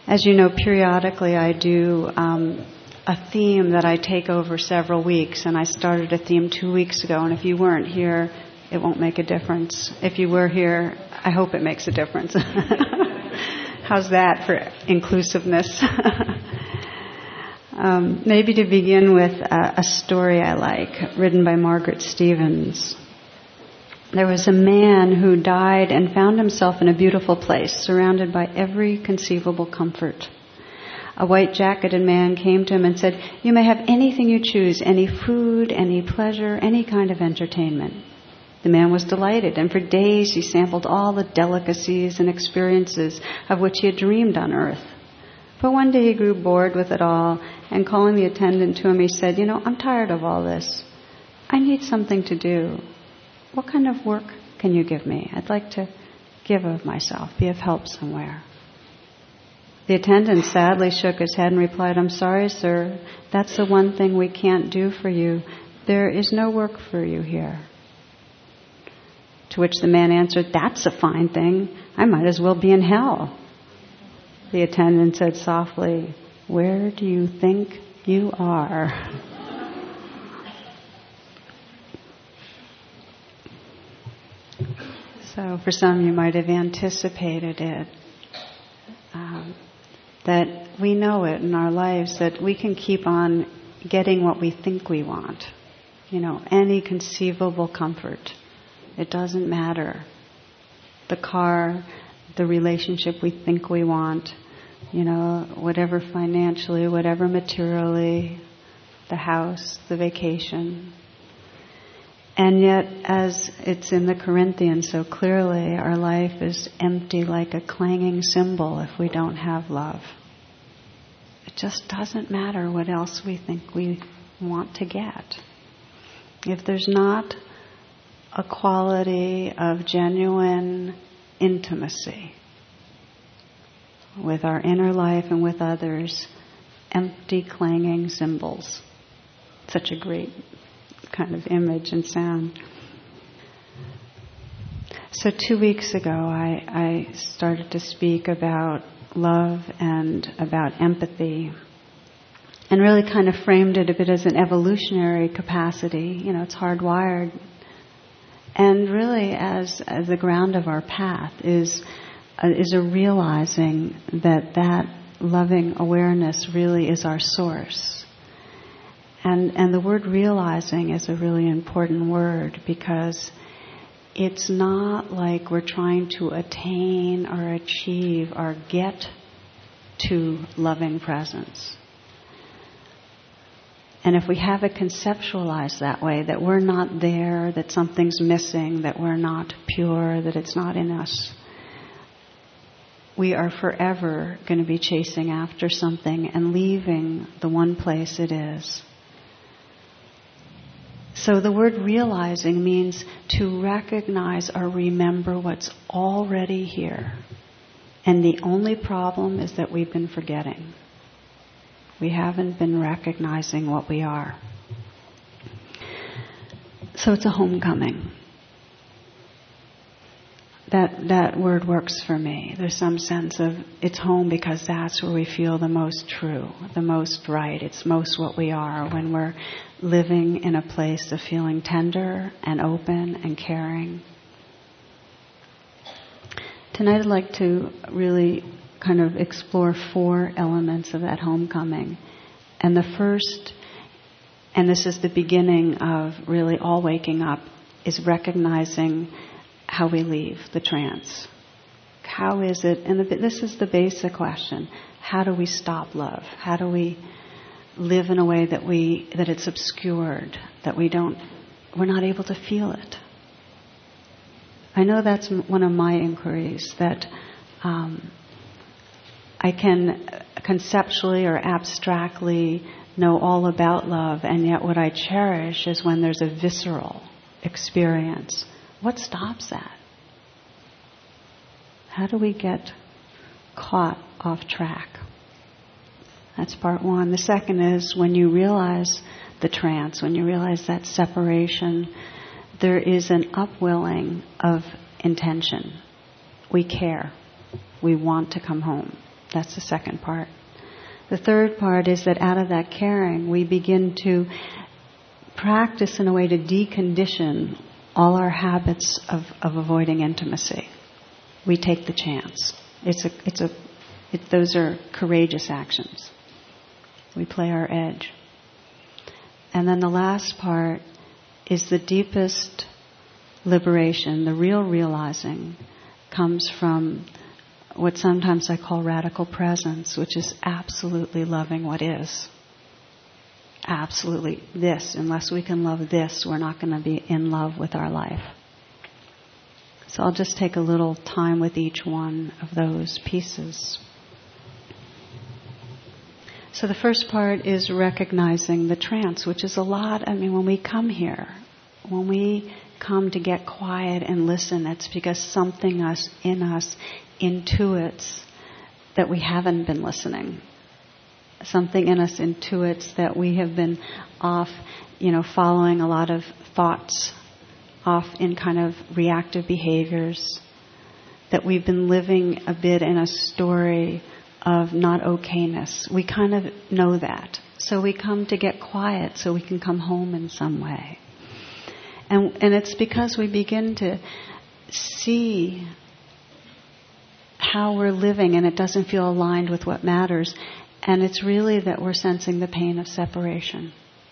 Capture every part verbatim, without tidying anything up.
As you know, periodically I do um, a theme that I take over several weeks, and I started a theme two weeks ago, and if you weren't here, it won't make a difference. If you were here, I hope it makes a difference. How's that for inclusiveness? um, maybe to begin with a, a story I like, written by Margaret Stevens. There was a man who died and found himself in a beautiful place, surrounded by every conceivable comfort. A white-jacketed man came to him and said, "You may have anything you choose, any food, any pleasure, any kind of entertainment." The man was delighted, and for days he sampled all the delicacies and experiences of which he had dreamed on earth. But one day he grew bored with it all, and calling the attendant to him, he said, "You know, I'm tired of all this. I need something to do. What kind of work can you give me? I'd like to give of myself, be of help somewhere." The attendant sadly shook his head and replied, "I'm sorry, sir. That's the one thing we can't do for you. There is no work for you here." To which the man answered, "That's a fine thing. I might as well be in hell." The attendant said softly, "Where do you think you are?" So for some, you might have anticipated it, um, that we know it in our lives, that we can keep on getting what we think we want. You know, any conceivable comfort. It doesn't matter. The car, the relationship we think we want, you know, whatever financially, whatever materially, the house, the vacation. And yet, as it's in the Corinthians so clearly, our life is empty like a clanging cymbal if we don't have love. It just doesn't matter what else we think we want to get. If there's not a quality of genuine intimacy with our inner life and with others, empty clanging cymbals. Such a great kind of image and sound. So two weeks ago, I, I started to speak about love and about empathy, and really kind of framed it a bit as an evolutionary capacity. You know, it's hardwired. And really, as, as the ground of our path is uh, is a realizing that that loving awareness really is our source. And and the word realizing is a really important word, because it's not like we're trying to attain or achieve or get to loving presence. And if we have it conceptualized that way, that we're not there, that something's missing, that we're not pure, that it's not in us, we are forever going to be chasing after something and leaving the one place it is. So the word realizing means to recognize or remember what's already here. And the only problem is that we've been forgetting. We haven't been recognizing what we are. So it's a homecoming. That that word works for me. There's some sense of it's home because that's where we feel the most true, the most right. It's most what we are when we're living in a place of feeling tender and open and caring. Tonight I'd like to really kind of explore four elements of that homecoming. And the first, and this is the beginning of really all waking up, is recognizing how we leave the trance. How is it, and the, this is the basic question, how do we stop love? How do we live in a way that we, that it's obscured, that we don't, we're not able to feel it? I know that's one of my inquiries, that um, I can conceptually or abstractly know all about love, and yet what I cherish is when there's a visceral experience. What stops that? How do we get caught off track? That's part one. The second is when you realize the trance, when you realize that separation, there is an upwelling of intention. We care. We want to come home. That's the second part. The third part is that out of that caring, we begin to practice in a way to decondition all our habits of, of avoiding intimacy. We take the chance. It's a, it's a, it, those are courageous actions. We play our edge. And then the last part is the deepest liberation, the real realizing, comes from what sometimes I call radical presence, which is absolutely loving what is. Absolutely this. Unless we can love this, we're not going to be in love with our life. So I'll just take a little time with each one of those pieces. So the first part is recognizing the trance, which is a lot. I mean, when we come here, when we come to get quiet and listen, it's because something us in us intuits that we haven't been listening. Something in us intuits that we have been off, you know, following a lot of thoughts, off in kind of reactive behaviors, that we've been living a bit in a story of not okayness. We kind of know that. So we come to get quiet so we can come home in some way. And, and it's because we begin to see how we're living and it doesn't feel aligned with what matters. And it's really that we're sensing the pain of separation.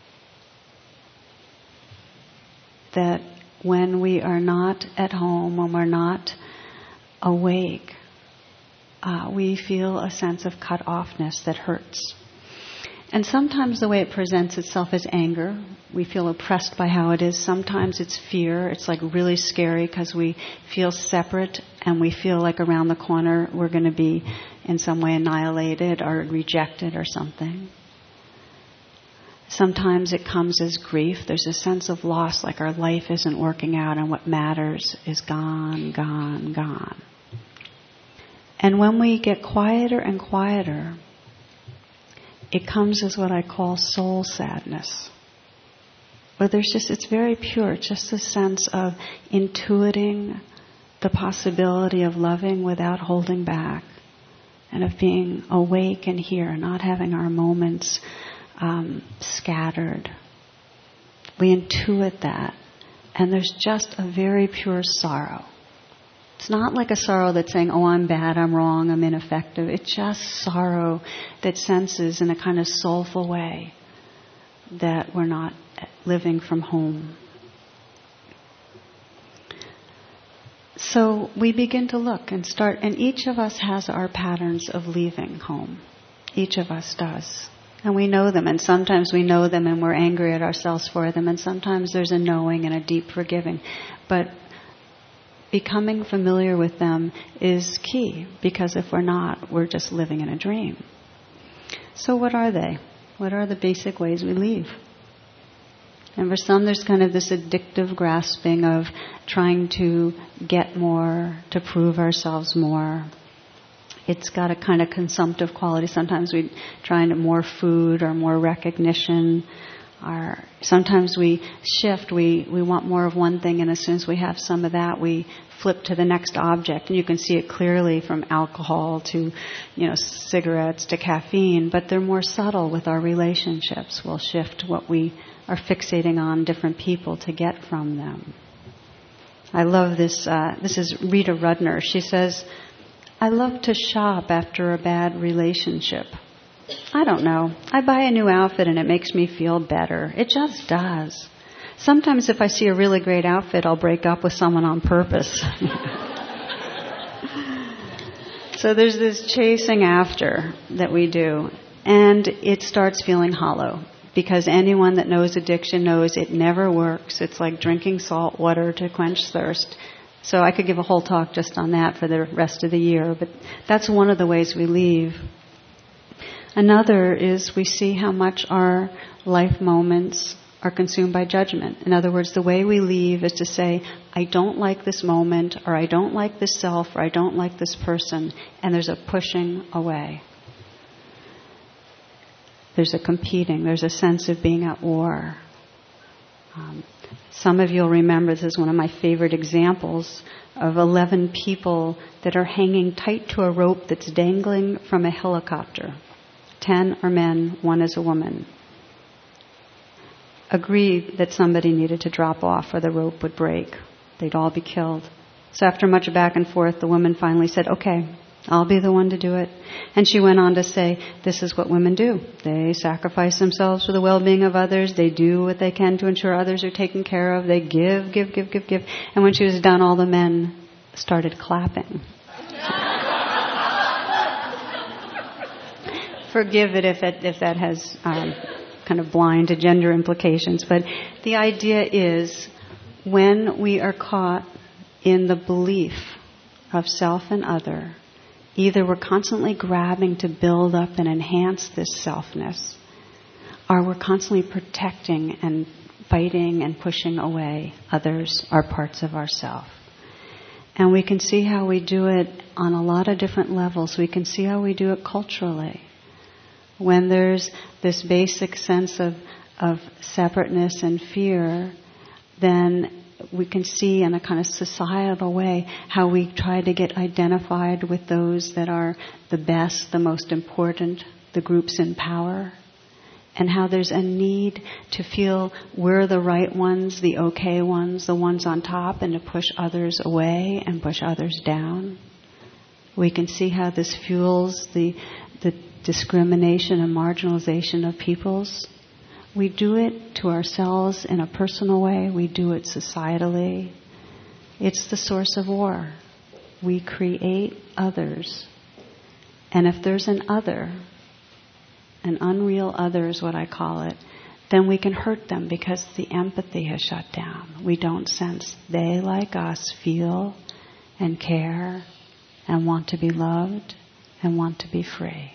That when we are not at home, when we're not awake, uh, we feel a sense of cut-offness that hurts. And sometimes the way it presents itself is anger. We feel oppressed by how it is. Sometimes it's fear. It's like really scary because we feel separate and we feel like around the corner we're going to be in some way annihilated or rejected or something. Sometimes it comes as grief. There's a sense of loss, like our life isn't working out and what matters is gone, gone, gone. And when we get quieter and quieter, it comes as what I call soul sadness. Where there's just, it's very pure, just a sense of intuiting the possibility of loving without holding back, and of being awake and here, not having our moments um, scattered. We intuit that, and there's just a very pure sorrow. It's not like a sorrow that's saying, oh, I'm bad, I'm wrong, I'm ineffective. It's just sorrow that senses in a kind of soulful way that we're not living from home. So we begin to look and start, and each of us has our patterns of leaving home. Each of us does. And we know them, and sometimes we know them and we're angry at ourselves for them, and sometimes there's a knowing and a deep forgiving. But becoming familiar with them is key, because if we're not, we're just living in a dream. So what are they? What are the basic ways we leave? And for some, there's kind of this addictive grasping of trying to get more, to prove ourselves more. It's got a kind of consumptive quality. Sometimes we try more food or more recognition. Or sometimes we shift. We, we want more of one thing, and as soon as we have some of that, we flip to the next object. And you can see it clearly from alcohol to, you know, cigarettes to caffeine. But they're more subtle with our relationships. We'll shift what we are fixating on different people to get from them. I love this. Uh, this is Rita Rudner. She says, I love to shop after a bad relationship. I don't know. I buy a new outfit and it makes me feel better. It just does. Sometimes if I see a really great outfit, I'll break up with someone on purpose. So there's this chasing after that we do. And it starts feeling hollow. Because anyone that knows addiction knows it never works. It's like drinking salt water to quench thirst. So I could give a whole talk just on that for the rest of the year. But that's one of the ways we leave. Another is we see how much our life moments are consumed by judgment. In other words, the way we leave is to say, I don't like this moment, or I don't like this self, or I don't like this person. And there's a pushing away. There's a competing. There's a sense of being at war. Um, some of you will remember this is one of my favorite examples of eleven people that are hanging tight to a rope that's dangling from a helicopter. Ten are men, one is a woman. Agreed that somebody needed to drop off or the rope would break. They'd all be killed. So after much back and forth, the woman finally said, okay, I'll be the one to do it. And she went on to say, this is what women do. They sacrifice themselves for the well-being of others. They do what they can to ensure others are taken care of. They give, give, give, give, give. And when she was done, all the men started clapping. Forgive it if, it if that has um, kind of blind to gender implications. But the idea is when we are caught in the belief of self and other, either we're constantly grabbing to build up and enhance this selfness, or we're constantly protecting and fighting and pushing away others or parts of ourself. And we can see how we do it on a lot of different levels. We can see how we do it culturally. When there's this basic sense of, of separateness and fear, then we can see in a kind of societal way how we try to get identified with those that are the best, the most important, the groups in power, and how there's a need to feel we're the right ones, the okay ones, the ones on top, and to push others away and push others down. We can see how this fuels the, the discrimination and marginalization of peoples. We do it to ourselves in a personal way. We do it societally. It's the source of war. We create others. And if there's an other, an unreal other is what I call it, then we can hurt them because the empathy has shut down. We don't sense they, like us, feel and care and want to be loved and want to be free.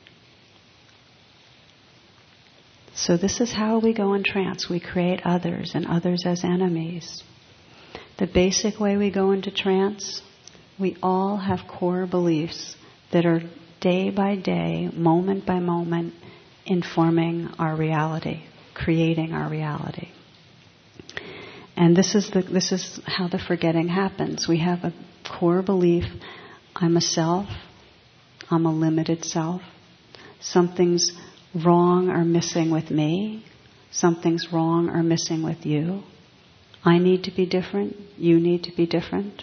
So this is how we go in trance. We create others and others as enemies. The basic way we go into trance, we all have core beliefs that are day by day, moment by moment, informing our reality, creating our reality. And this is the this is how the forgetting happens. We have a core belief, I'm a self, I'm a limited self, something's wrong or missing with me, something's wrong or missing with you. I need to be different, you need to be different.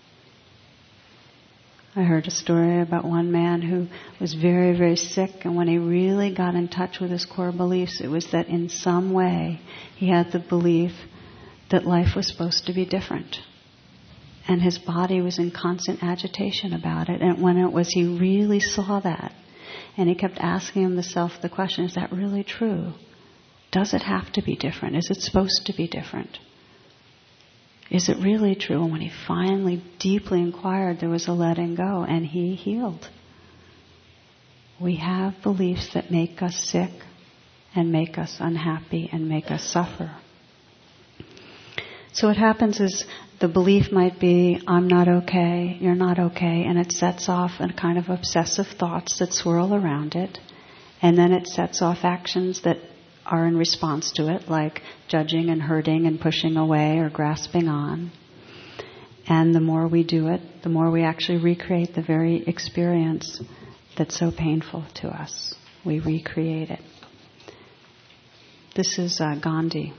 I heard a story about one man who was very, very sick, and when he really got in touch with his core beliefs, it was that in some way he had the belief that life was supposed to be different. And his body was in constant agitation about it. And when it was, he really saw that. And he kept asking himself the question, is that really true? Does it have to be different? Is it supposed to be different? Is it really true? And when he finally deeply inquired, there was a letting go, and he healed. We have beliefs that make us sick and make us unhappy and make us suffer. So what happens is the belief might be, I'm not okay, you're not okay, and it sets off a kind of obsessive thoughts that swirl around it, and then it sets off actions that are in response to it, like judging and hurting and pushing away or grasping on. And the more we do it, the more we actually recreate the very experience that's so painful to us. We recreate it. This is uh, Gandhi.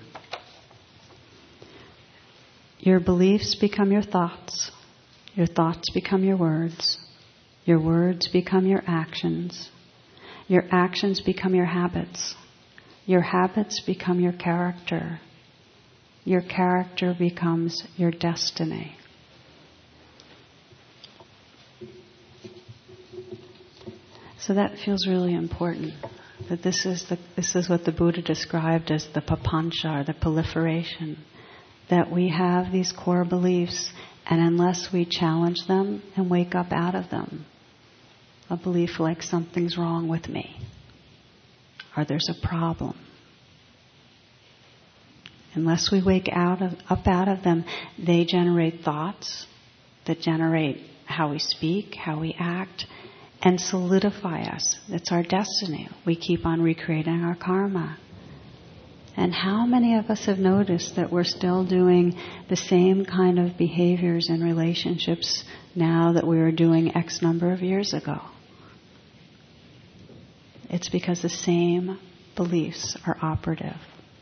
Your beliefs become your thoughts. Your thoughts become your words. Your words become your actions. Your actions become your habits. Your habits become your character. Your character becomes your destiny. So that feels really important. That this is the this is what the Buddha described as the papancha, or the proliferation. That we have these core beliefs, and unless we challenge them and wake up out of them, a belief like something's wrong with me, or there's a problem. Unless we wake out of, up out of them, they generate thoughts that generate how we speak, how we act, and solidify us. That's our destiny. We keep on recreating our karma. And how many of us have noticed that we're still doing the same kind of behaviors in relationships now that we were doing X number of years ago? It's because the same beliefs are operative.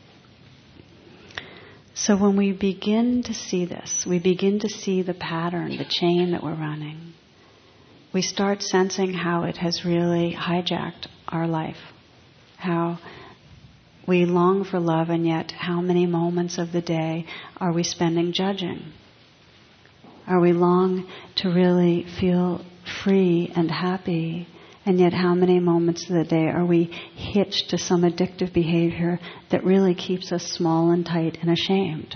So when we begin to see this, we begin to see the pattern, the chain that we're running, we start sensing how it has really hijacked our life, how we long for love, and yet how many moments of the day are we spending judging? Are we long to really feel free and happy, and yet how many moments of the day are we hitched to some addictive behavior that really keeps us small and tight and ashamed?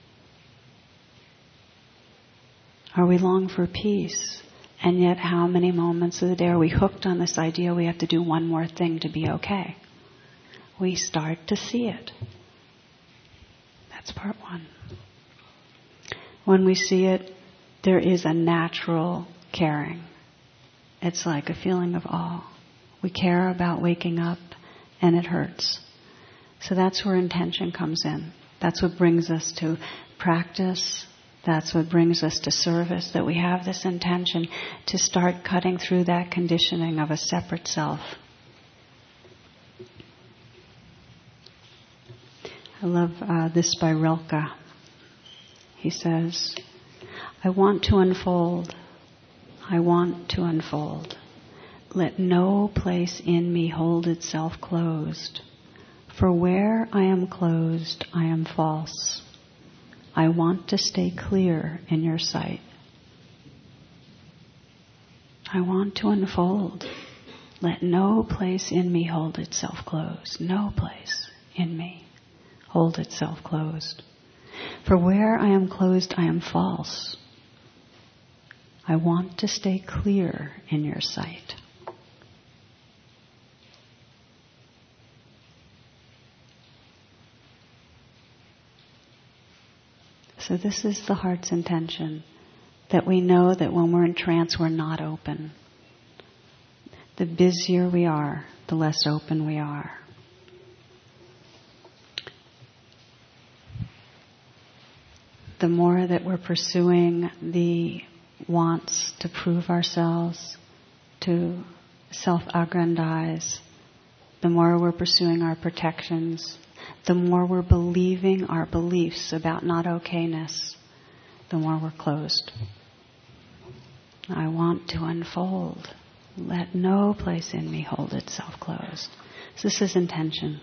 Are we long for peace, and yet how many moments of the day are we hooked on this idea we have to do one more thing to be okay? We start to see it. That's part one. When we see it, there is a natural caring. It's like a feeling of awe. We care about waking up, and it hurts. So that's where intention comes in. That's what brings us to practice. That's what brings us to service, that we have this intention to start cutting through that conditioning of a separate self. I love uh, this by Rilke. He says, I want to unfold. I want to unfold. Let no place in me hold itself closed. For where I am closed, I am false. I want to stay clear in your sight. I want to unfold. Let no place in me hold itself closed. No place in me hold itself closed. For where I am closed, I am false. I want to stay clear in your sight. So this is the heart's intention, that we know that when we're in trance, we're not open. The busier we are, the less open we are. The more that we're pursuing the wants to prove ourselves, to self-aggrandize, the more we're pursuing our protections, the more we're believing our beliefs about not okayness, the more we're closed. I want to unfold. Let no place in me hold itself closed. So this is intention.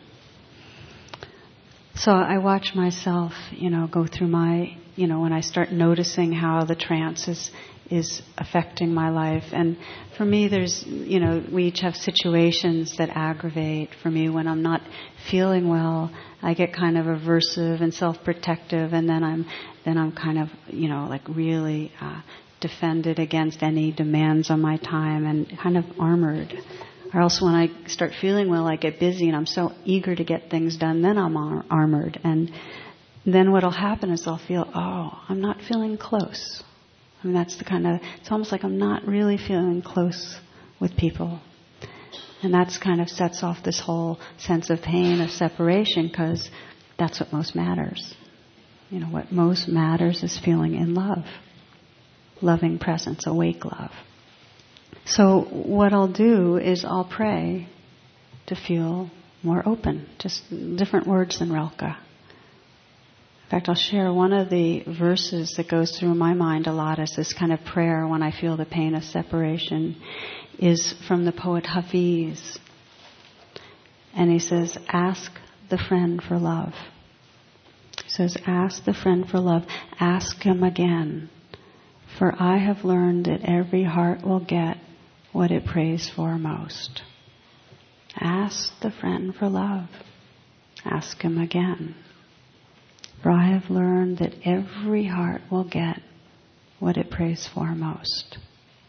So I watch myself, you know, go through my, you know, when I start noticing how the trance is, is affecting my life. And for me, there's, you know, we each have situations that aggravate. For me, when I'm not feeling well, I get kind of aversive and self-protective, and then I'm, then I'm kind of, you know, like really uh, defended against any demands on my time and kind of armored. Or else when I start feeling well, I get busy and I'm so eager to get things done, then I'm ar- armored. And then what'll happen is I'll feel, oh, I'm not feeling close. I mean, that's the kind of, it's almost like I'm not really feeling close with people. And that's kind of sets off this whole sense of pain, of separation, because that's what most matters. You know, what most matters is feeling in love. Loving presence, awake love. So what I'll do is I'll pray to feel more open, just different words than Rilke. In fact, I'll share one of the verses that goes through my mind a lot as this kind of prayer when I feel the pain of separation is from the poet Hafiz. And he says, ask the friend for love. He says, ask the friend for love. Ask him again. For I have learned that every heart will get what it prays for most. Ask the friend for love. Ask him again. For I have learned that every heart will get what it prays for most.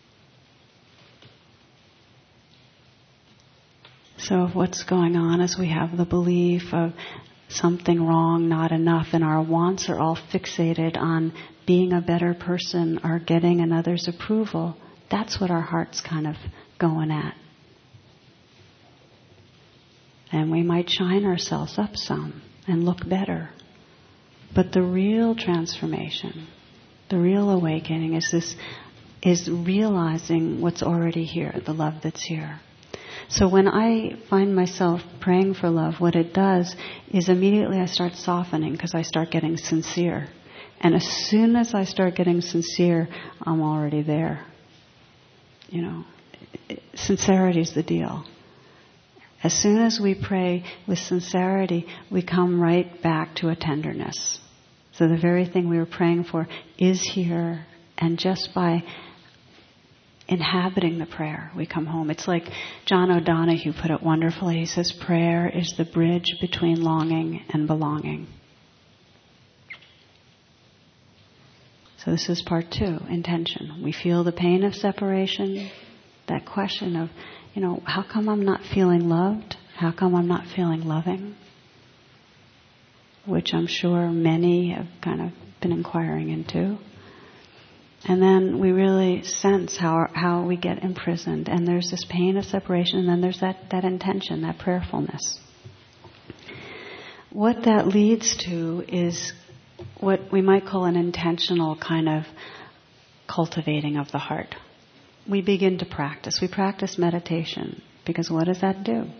So what's going on is we have the belief of something wrong, not enough, and our wants are all fixated on being a better person or getting another's approval. That's what our heart's kind of going at. And we might shine ourselves up some and look better. But the real transformation, the real awakening is this, is realizing what's already here, the love that's here. So when I find myself praying for love, what it does is immediately I start softening because I start getting sincere. And as soon as I start getting sincere, I'm already there. You know, sincerity is the deal. As soon as we pray with sincerity, we come right back to a tenderness. So the very thing we were praying for is here, and just by inhabiting the prayer, we come home. It's like John O'Donohue put it wonderfully. He says, prayer is the bridge between longing and belonging. So this is part two, intention. We feel the pain of separation, that question of, you know, how come I'm not feeling loved? How come I'm not feeling loving? Which I'm sure many have kind of been inquiring into. And then we really sense how how we get imprisoned. And there's this pain of separation, and then there's that, that intention, that prayerfulness. What that leads to is what we might call an intentional kind of cultivating of the heart. We begin to practice. We practice meditation. Because what does that do?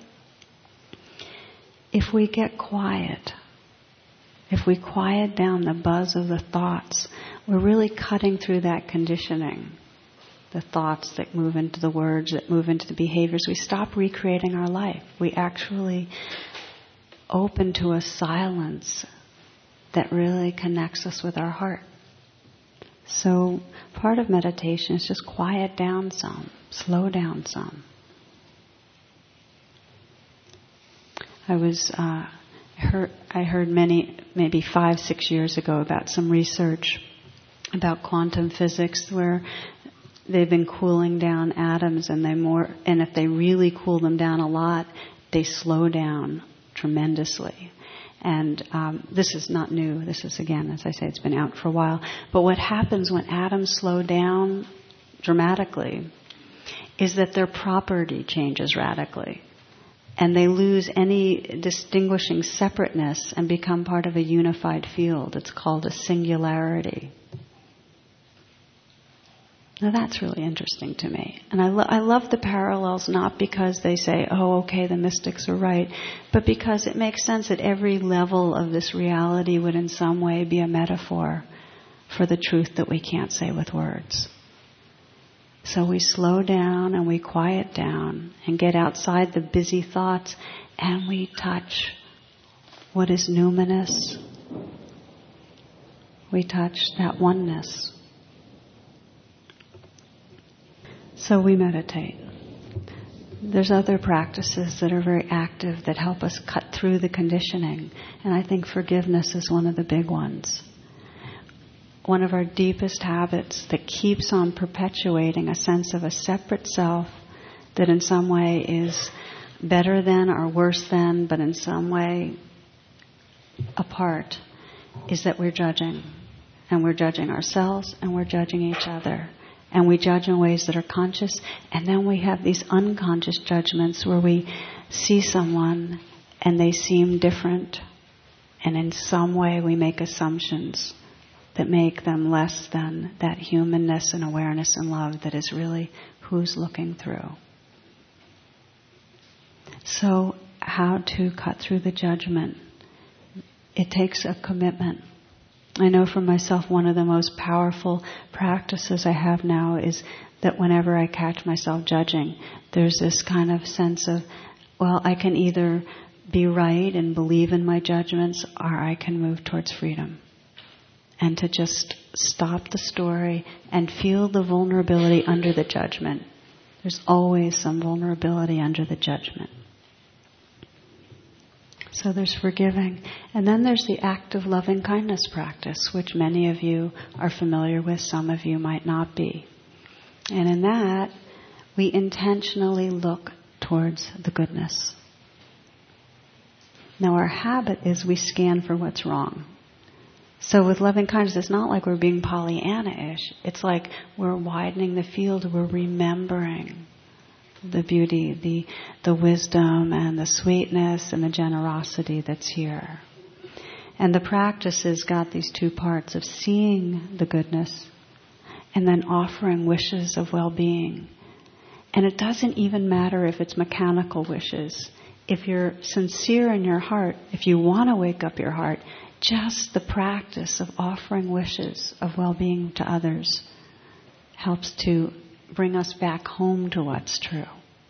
If we get quiet, if we quiet down the buzz of the thoughts, we're really cutting through that conditioning. The thoughts that move into the words, that move into the behaviors. We stop recreating our life. We actually open to a silence that really connects us with our heart. So part of meditation is just quiet down some, slow down some. I was uh, heard I heard many maybe five six years ago about some research about quantum physics where they've been cooling down atoms, and they more and if they really cool them down a lot, they slow down tremendously. And um, this is not new. This is, again, as I say, it's been out for a while. But what happens when atoms slow down dramatically is that their property changes radically. And they lose any distinguishing separateness and become part of a unified field. It's called a singularity. Now that's really interesting to me. And I, lo- I love the parallels, not because they say, oh, okay, the mystics are right, but because it makes sense that every level of this reality would in some way be a metaphor for the truth that we can't say with words. So we slow down and we quiet down and get outside the busy thoughts, and we touch what is numinous. We touch that oneness. So we meditate. There's other practices that are very active that help us cut through the conditioning. And I think forgiveness is one of the big ones. One of our deepest habits that keeps on perpetuating a sense of a separate self that in some way is better than or worse than, but in some way apart, is that we're judging. And we're judging ourselves and we're judging each other. And we judge in ways that are conscious, and then we have these unconscious judgments where we see someone and they seem different, and in some way we make assumptions that make them less than that humanness and awareness and love that is really who's looking through. So how to cut through the judgment? It takes a commitment. I know for myself one of the most powerful practices I have now is that whenever I catch myself judging, there's this kind of sense of, well, I can either be right and believe in my judgments, or I can move towards freedom. And to just stop the story and feel the vulnerability under the judgment. There's always some vulnerability under the judgment. So there's forgiving. And then there's the active loving kindness practice, which many of you are familiar with, some of you might not be. And in that, we intentionally look towards the goodness. Now our habit is we scan for what's wrong. So with loving kindness, it's not like we're being Pollyanna-ish. It's like we're widening the field, we're remembering the beauty, the the wisdom and the sweetness and the generosity that's here. And the practice has got these two parts of seeing the goodness and then offering wishes of well-being. And it doesn't even matter if it's mechanical wishes. If you're sincere in your heart, if you want to wake up your heart, just the practice of offering wishes of well-being to others helps to bring us back home to what's true.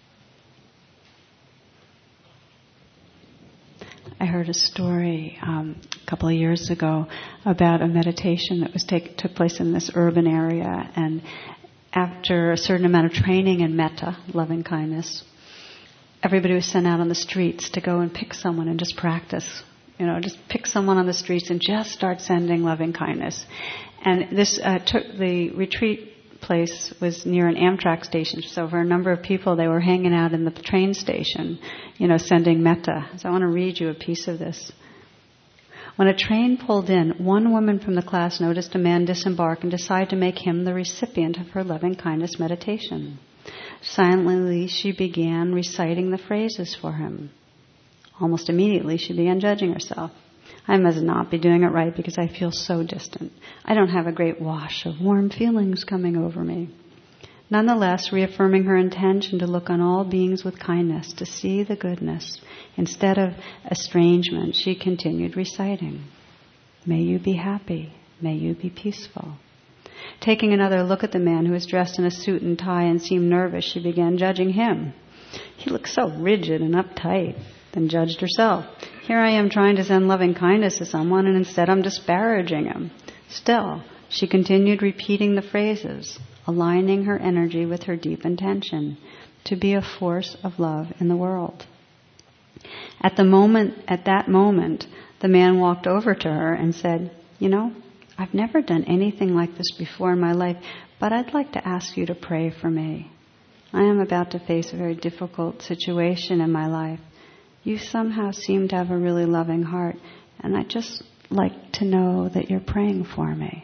I heard a story um, a couple of years ago about a meditation that was take, took place in this urban area, and after a certain amount of training in metta, loving kindness, everybody was sent out on the streets to go and pick someone and just practice. You know, just pick someone on the streets and just start sending loving kindness. And this uh, took the retreat place was near an Amtrak station, so for a number of people, they were hanging out in the train station, you know, sending metta. So I want to read you a piece of this. When a train pulled in, one woman from the class noticed a man disembark and decided to make him the recipient of her loving kindness meditation. Silently, she began reciting the phrases for him. Almost immediately, she began judging herself. I must not be doing it right because I feel so distant. I don't have a great wash of warm feelings coming over me. Nonetheless, reaffirming her intention to look on all beings with kindness, to see the goodness, instead of estrangement, she continued reciting, "May you be happy. May you be peaceful." Taking another look at the man who was dressed in a suit and tie and seemed nervous, she began judging him. He looked so rigid and uptight. Then judged herself. Here I am trying to send loving kindness to someone, and instead I'm disparaging him. Still, she continued repeating the phrases, aligning her energy with her deep intention to be a force of love in the world. At the moment, at that moment, the man walked over to her and said, "You know, I've never done anything like this before in my life, but I'd like to ask you to pray for me. I am about to face a very difficult situation in my life. You somehow seem to have a really loving heart, and I'd just like to know that you're praying for me."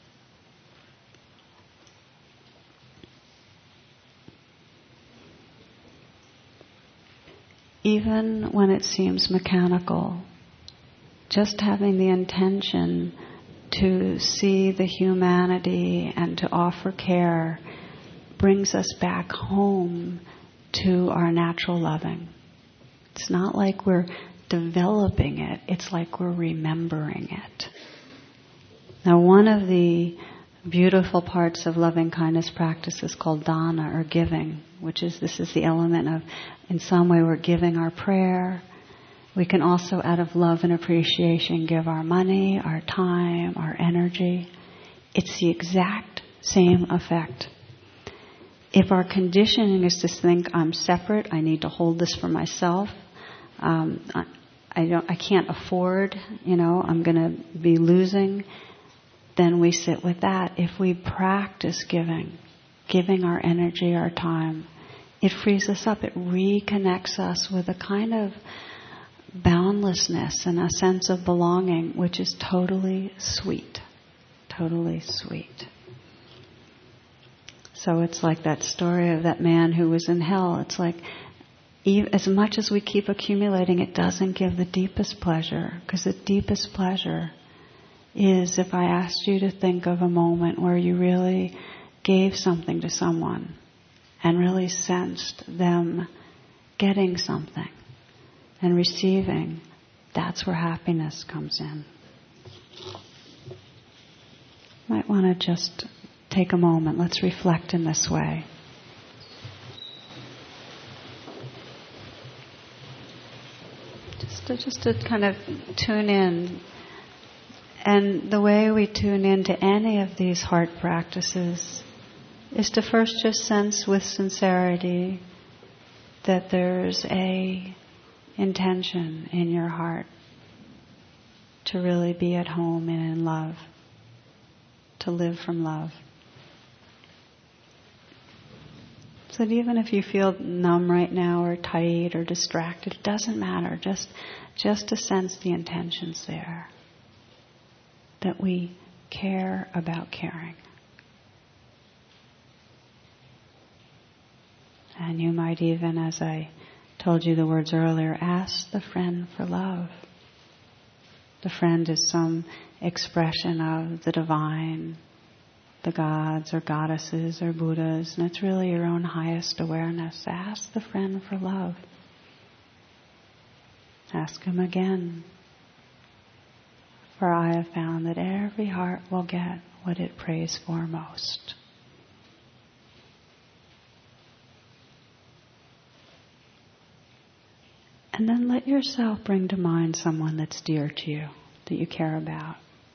Even when it seems mechanical, just having the intention to see the humanity and to offer care brings us back home to our natural loving. It's not like we're developing it, it's like we're remembering it. Now, one of the beautiful parts of loving kindness practice is called dana, or giving, which is, this is the element of, in some way we're giving our prayer. We can also, out of love and appreciation, give our money, our time, our energy. It's the exact same effect. If our conditioning is to think, I'm separate, I need to hold this for myself, um, I, I don't, I can't afford, you know, I'm going to be losing, then we sit with that. If we practice giving, giving our energy, our time, it frees us up. It reconnects us with a kind of boundlessness and a sense of belonging, which is totally sweet, totally sweet. So it's like that story of that man who was in hell. It's like, as much as we keep accumulating, it doesn't give the deepest pleasure, because the deepest pleasure is if I asked you to think of a moment where you really gave something to someone and really sensed them getting something and receiving. That's where happiness comes in. Might want to just take a moment. Let's reflect in this way. Just to, just to kind of tune in. And the way we tune into any of these heart practices is to first just sense with sincerity that there's a intention in your heart to really be at home and in love, to live from love. So that even if you feel numb right now or tight or distracted, it doesn't matter. Just, just to sense the intentions there. That we care about caring. And you might even, as I told you the words earlier, ask the friend for love. The friend is some expression of the divine, the gods or goddesses or Buddhas, and it's really your own highest awareness. Ask the friend for love. Ask him again. For I have found that every heart will get what it prays for most. And then let yourself bring to mind someone that's dear to you, that you care about.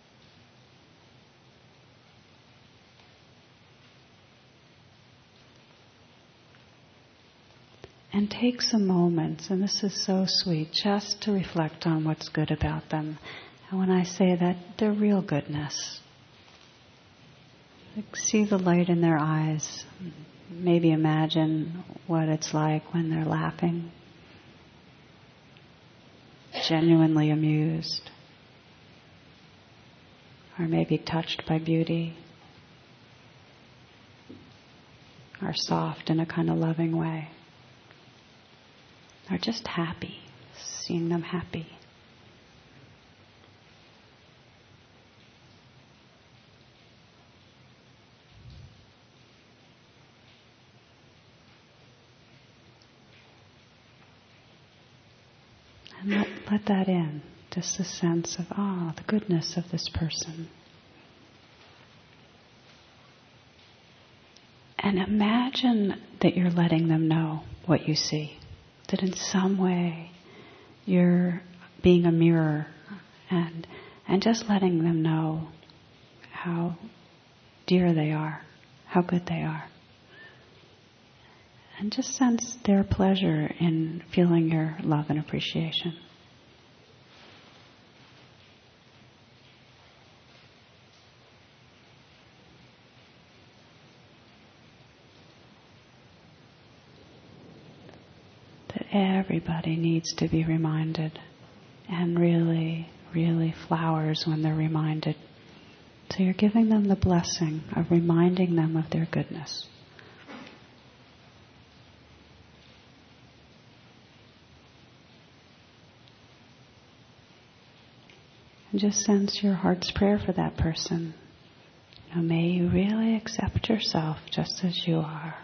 And take some moments, and this is so sweet, just to reflect on what's good about them. And when I say that, they're real goodness. Like, see the light in their eyes. Maybe imagine what it's like when they're laughing, genuinely amused, or maybe touched by beauty, or soft in a kind of loving way. Or just happy, seeing them happy. And let, let that in, just a sense of, ah, oh, the goodness of this person. And imagine that you're letting them know what you see. That in some way you're being a mirror and and just letting them know how dear they are, how good they are. And just sense their pleasure in feeling your love and appreciation. Everybody needs to be reminded, and really, really flowers when they're reminded. So you're giving them the blessing of reminding them of their goodness. And just sense your heart's prayer for that person. Now, may you really accept yourself just as you are.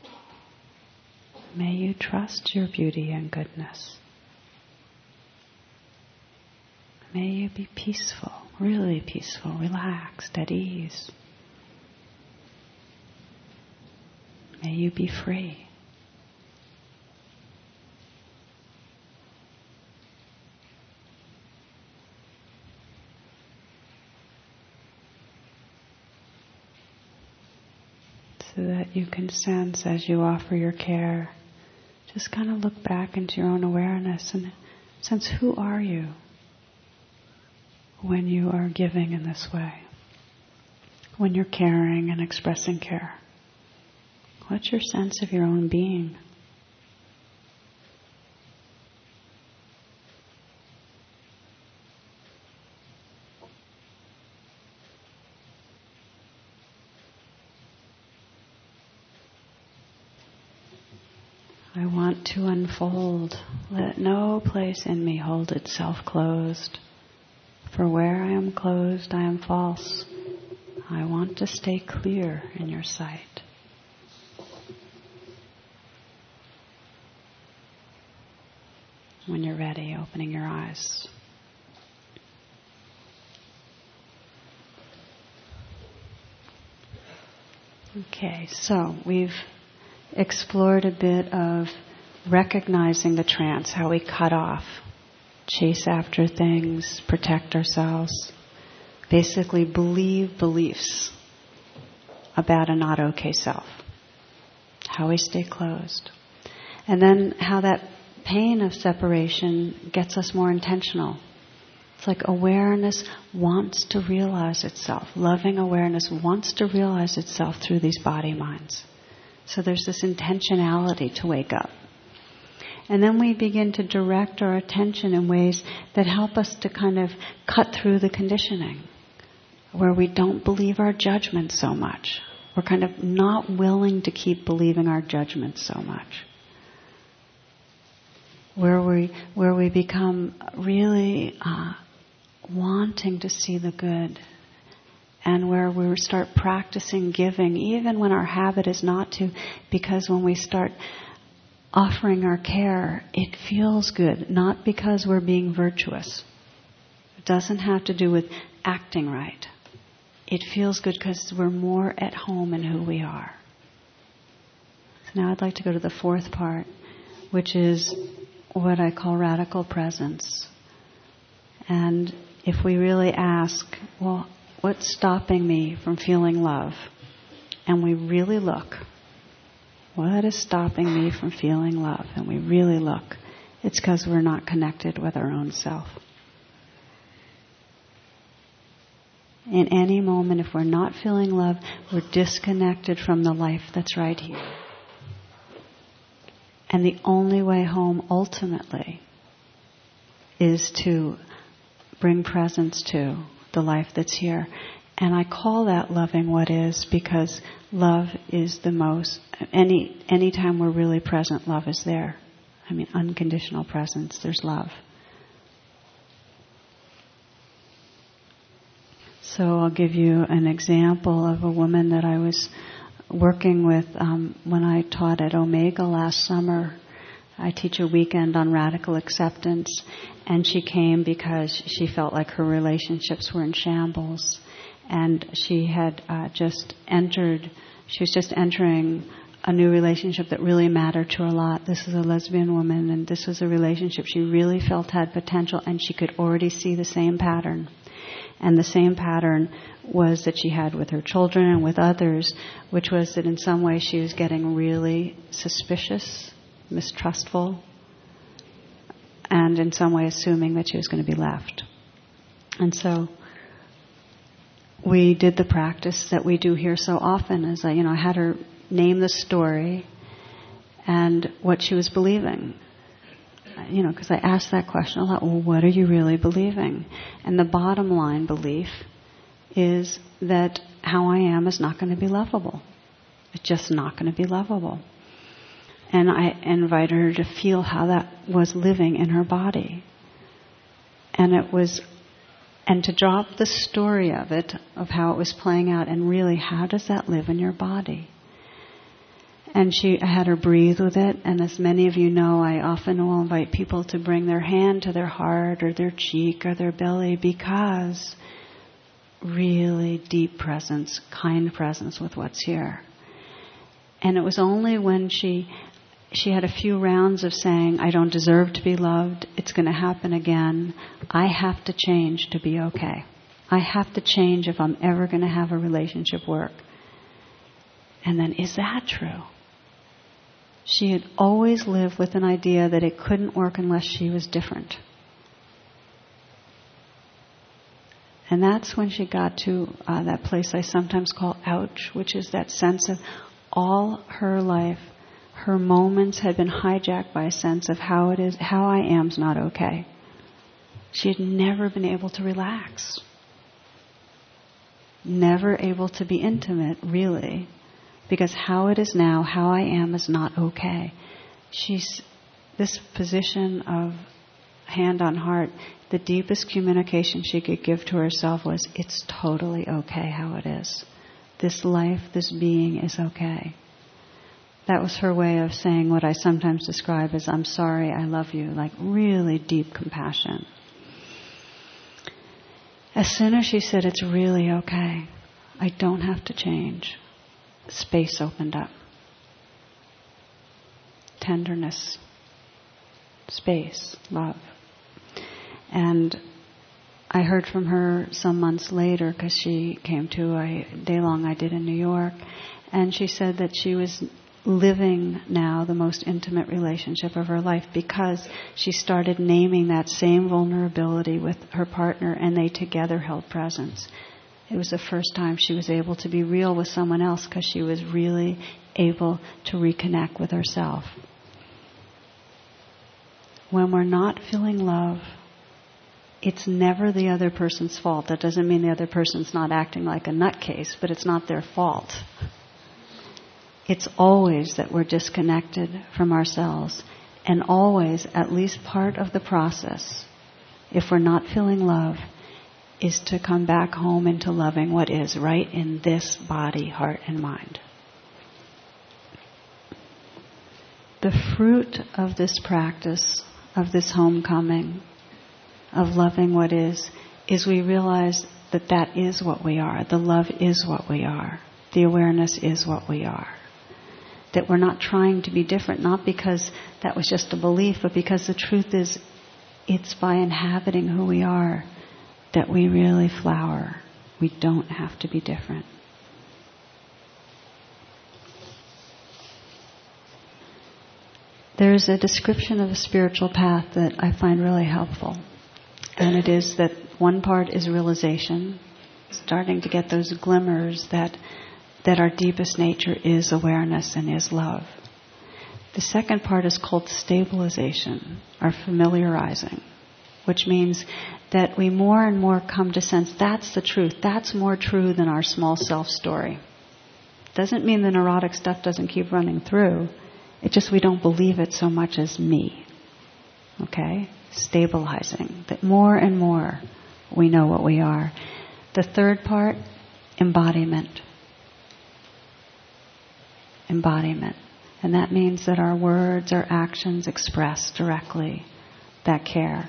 May you trust your beauty and goodness. May you be peaceful, really peaceful, relaxed, at ease. May you be free. So that you can sense as you offer your care, just kind of look back into your own awareness and sense, who are you when you are giving in this way? When you're caring and expressing care? What's your sense of your own being? I want to unfold. Let no place in me hold itself closed. For where I am closed, I am false. I want to stay clear in your sight. When you're ready, opening your eyes. Okay, so we've explored a bit of recognizing the trance, how we cut off, chase after things, protect ourselves, basically believe beliefs about a not okay self, how we stay closed. And then how that pain of separation gets us more intentional. It's like awareness wants to realize itself. Loving awareness wants to realize itself through these body minds. So there's this intentionality to wake up. And then we begin to direct our attention in ways that help us to kind of cut through the conditioning, where we don't believe our judgment so much. We're kind of not willing to keep believing our judgment so much. Where we where we become really uh, wanting to see the good, and where we start practicing giving, even when our habit is not to, because when we start offering our care, it feels good, not because we're being virtuous. It doesn't have to do with acting right. It feels good because we're more at home in who we are. So now I'd like to go to the fourth part, which is what I call radical presence. And if we really ask, well, what's stopping me from feeling love? And we really look. What is stopping me from feeling love? And we really look. It's because we're not connected with our own self. In any moment, if we're not feeling love, we're disconnected from the life that's right here. And the only way home, ultimately, is to bring presence to the life that's here. And I call that loving what is, because love is the most, any any time we're really present, love is there. I mean, unconditional presence, there's love. So I'll give you an example of a woman that I was working with um, when I taught at Omega last summer. I teach a weekend on radical acceptance, and she came because she felt like her relationships were in shambles. And she had uh, just entered, she was just entering a new relationship that really mattered to her a lot. This is a lesbian woman, and this was a relationship she really felt had potential, and she could already see the same pattern. And the same pattern was that she had with her children and with others, which was that in some way she was getting really suspicious, mistrustful, and in some way assuming that she was going to be left. And so we did the practice that we do here so often, is I, you know, I had her name the story and what she was believing. You know, because I asked that question a lot. Well, what are you really believing? And the bottom line belief is that how I am is not going to be lovable. It's just not going to be lovable. And I invited her to feel how that was living in her body. And it was, and to drop the story of it, of how it was playing out, and really, how does that live in your body? And she, I had her breathe with it, and as many of you know, I often will invite people to bring their hand to their heart or their cheek or their belly, because really deep presence, kind presence with what's here. And it was only when she she had a few rounds of saying, I don't deserve to be loved, it's going to happen again, I have to change to be okay. I have to change if I'm ever going to have a relationship work. And then, is that true? She had always lived with an idea that it couldn't work unless she was different. And that's when she got to uh, that place I sometimes call ouch, which is that sense of all her life, her moments had been hijacked by a sense of how it is, how I am's not okay. She had never been able to relax. Never able to be intimate, really. Because how it is now, how I am, is not okay. She's, this position of hand on heart, the deepest communication she could give to herself was, it's totally okay how it is. This life, this being is okay. That was her way of saying what I sometimes describe as, I'm sorry, I love you, like really deep compassion. As soon as she said, it's really okay, I don't have to change, space opened up. Tenderness, space, love. And I heard from her some months later, because she came to a day-long I did in New York, and she said that she was living now the most intimate relationship of her life because she started naming that same vulnerability with her partner, and they together held presence. It was the first time she was able to be real with someone else, because she was really able to reconnect with herself. When we're not feeling love, it's never the other person's fault. That doesn't mean the other person's not acting like a nutcase, but it's not their fault. It's always that we're disconnected from ourselves, and always, at least part of the process, if we're not feeling love, is to come back home into loving what is right in this body, heart, and mind. The fruit of this practice, of this homecoming, of loving what is, is we realize that that is what we are. The love is what we are. The awareness is what we are. That we're not trying to be different, not because that was just a belief, but because the truth is, it's by inhabiting who we are that we really flower. We don't have to be different. There's a description of a spiritual path that I find really helpful. And it is that one part is realization, starting to get those glimmers that that our deepest nature is awareness and is love. The second part is called stabilization, or familiarizing, which means that we more and more come to sense that's the truth. That's more true than our small self story. Doesn't mean the neurotic stuff doesn't keep running through. It's just we don't believe it so much as me. Okay? Stabilizing. That more and more we know what we are. The third part, embodiment. Embodiment. And that means that our words, our actions express directly that care.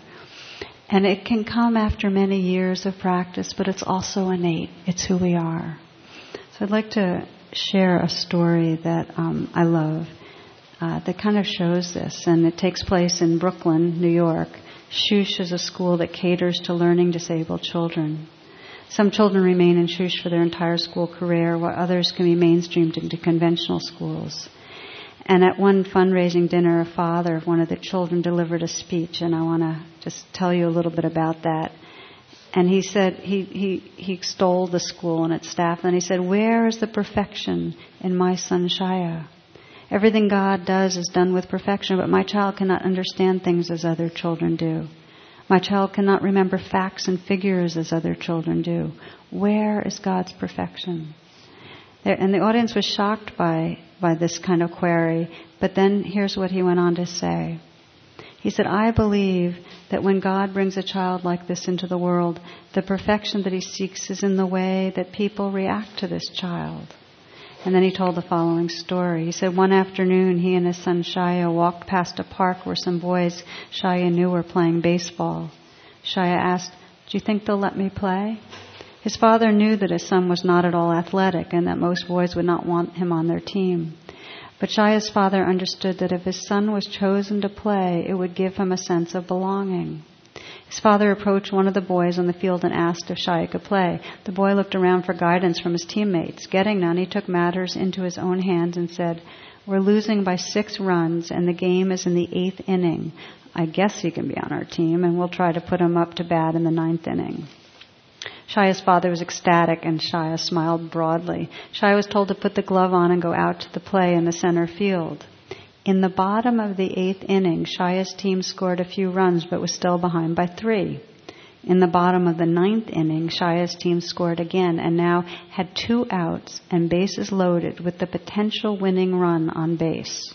And it can come after many years of practice, but it's also innate. It's who we are. So I'd like to share a story that um, I love uh, that kind of shows this. And it takes place in Brooklyn, New York. Shush is a school that caters to learning disabled children. Some children remain in Shush for their entire school career, while others can be mainstreamed into conventional schools. And at one fundraising dinner, a father of one of the children delivered a speech, and I want to just tell you a little bit about that. And he said, he, he, he extolled the school and its staff, and he said, "Where is the perfection in my son Shaya? Everything God does is done with perfection, but my child cannot understand things as other children do. My child cannot remember facts and figures as other children do. Where is God's perfection?" There, and the audience was shocked by, by this kind of query, but then here's what he went on to say. He said, "I believe that when God brings a child like this into the world, the perfection that he seeks is in the way that people react to this child." And then he told the following story. He said, one afternoon he and his son Shaya walked past a park where some boys Shaya knew were playing baseball. Shaya asked, "Do you think they'll let me play?" His father knew that his son was not at all athletic and that most boys would not want him on their team. But Shaya's father understood that if his son was chosen to play, it would give him a sense of belonging. His father approached one of the boys on the field and asked if Shaya could play. The boy looked around for guidance from his teammates. Getting none, he took matters into his own hands and said, "We're losing by six runs and the game is in the eighth inning. I guess he can be on our team and we'll try to put him up to bat in the ninth inning." Shaya's father was ecstatic and Shaya smiled broadly. Shaya was told to put the glove on and go out to the play in the center field. In the bottom of the eighth inning, Shaya's team scored a few runs but was still behind by three. In the bottom of the ninth inning, Shaya's team scored again and now had two outs and bases loaded with the potential winning run on base.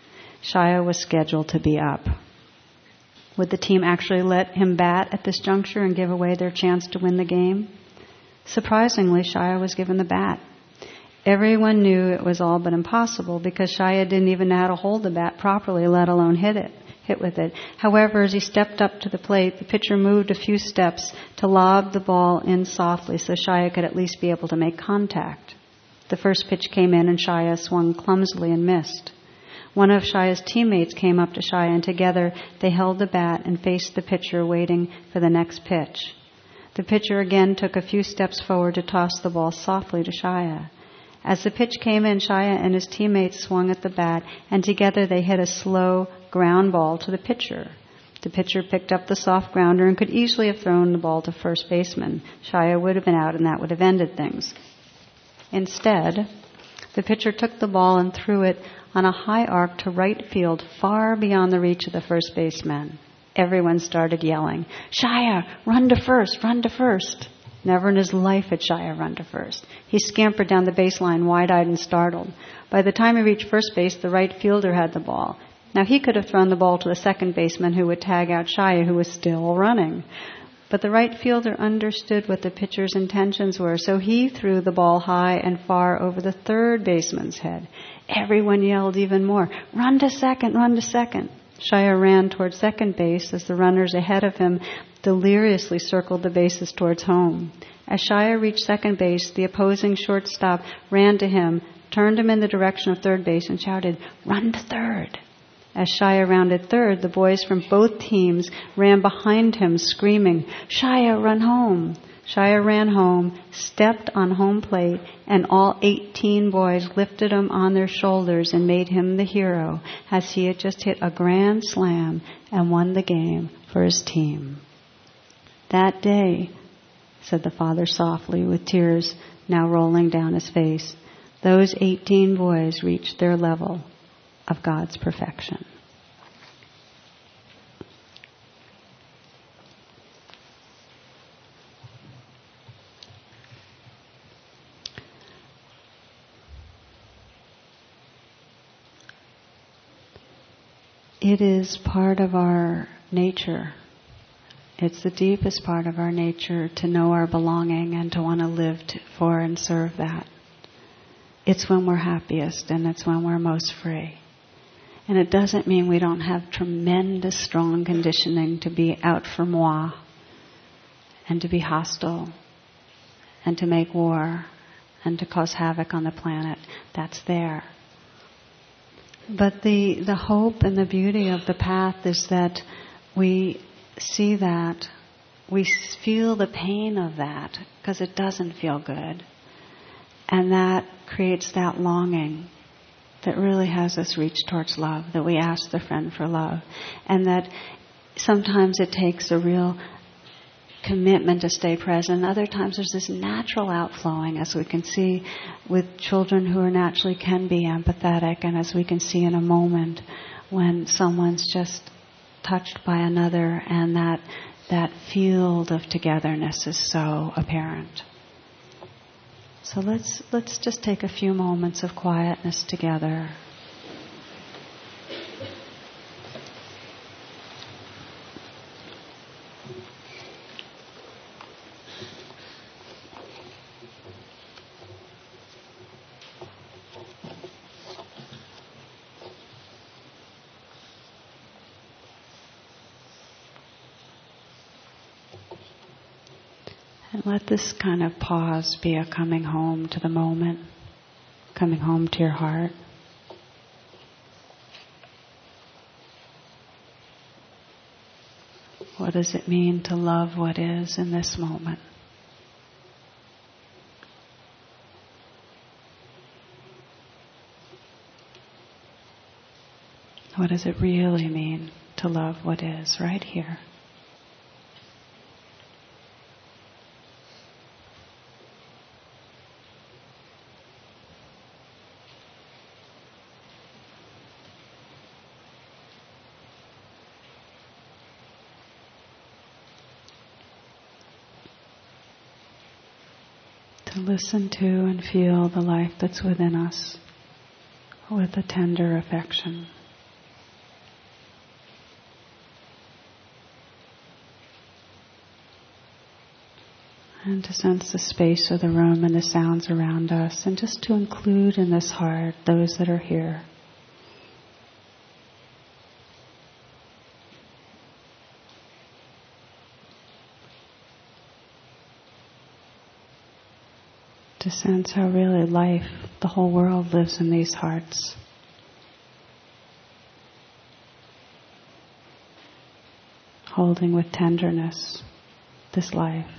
Shaya was scheduled to be up. Would the team actually let him bat at this juncture and give away their chance to win the game? Surprisingly, Shaya was given the bat. Everyone knew it was all but impossible because Shaya didn't even know how to hold the bat properly, let alone hit it, hit with it. However, as he stepped up to the plate, the pitcher moved a few steps to lob the ball in softly so Shaya could at least be able to make contact. The first pitch came in and Shaya swung clumsily and missed. One of Shaya's teammates came up to Shaya and together they held the bat and faced the pitcher waiting for the next pitch. The pitcher again took a few steps forward to toss the ball softly to Shaya. As the pitch came in, Shaya and his teammates swung at the bat, and together they hit a slow ground ball to the pitcher. The pitcher picked up the soft grounder and could easily have thrown the ball to first baseman. Shaya would have been out, and that would have ended things. Instead, the pitcher took the ball and threw it on a high arc to right field, far beyond the reach of the first baseman. Everyone started yelling, "Shaya, run to first, run to first." Never in his life had Shaya run to first. He scampered down the baseline wide-eyed and startled. By the time he reached first base, the right fielder had the ball. Now he could have thrown the ball to the second baseman who would tag out Shaya, who was still running. But the right fielder understood what the pitcher's intentions were, so he threw the ball high and far over the third baseman's head. Everyone yelled even more, "Run to second, run to second." Shia ran toward second base as the runners ahead of him deliriously circled the bases towards home. As Shia reached second base, the opposing shortstop ran to him, turned him in the direction of third base, and shouted, "Run to third." As Shia rounded third, the boys from both teams ran behind him, screaming, "Shia, run home!" Shia ran home, stepped on home plate, and all eighteen boys lifted him on their shoulders and made him the hero, as he had just hit a grand slam and won the game for his team. "That day," said the father softly, with tears now rolling down his face, "those eighteen boys reached their level of God's perfection." It is part of our nature. It's the deepest part of our nature to know our belonging and to want to live to, for and serve that. It's when we're happiest and it's when we're most free. And it doesn't mean we don't have tremendous strong conditioning to be out for moi and to be hostile and to make war and to cause havoc on the planet. That's there. But the, the hope and the beauty of the path is that we see that, we feel the pain of that because it doesn't feel good. And that creates that longing that really has us reach towards love, that we ask the friend for love. And that sometimes it takes a real commitment to stay present. Other times there's this natural outflowing, as we can see with children who are naturally can be empathetic, and as we can see in a moment when someone's just touched by another, and that that field of togetherness is so apparent. So let's let's just take a few moments of quietness together. And let this kind of pause be a coming home to the moment, coming home to your heart. What does it mean to love what is in this moment? What does it really mean to love what is right here? To listen to and feel the life that's within us with a tender affection. And to sense the space of the room and the sounds around us, and just to include in this heart those that are here. To sense how really life, the whole world lives in these hearts. Holding with tenderness this life.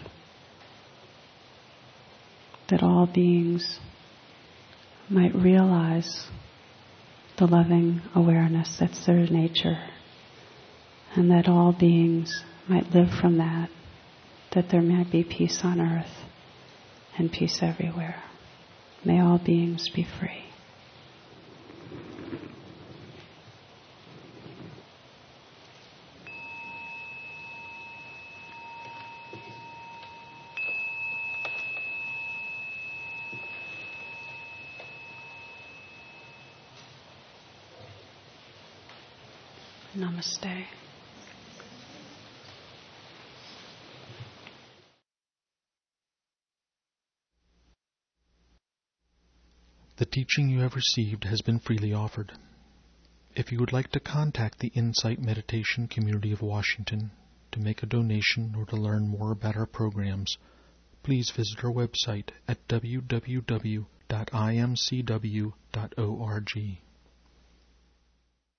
That all beings might realize the loving awareness that's their nature. And that all beings might live from that. That there might be peace on earth. And peace everywhere. May all beings be free. Namaste. The teaching you have received has been freely offered. If you would like to contact the Insight Meditation Community of Washington to make a donation or to learn more about our programs, please visit our website at w w w dot i m c w dot org.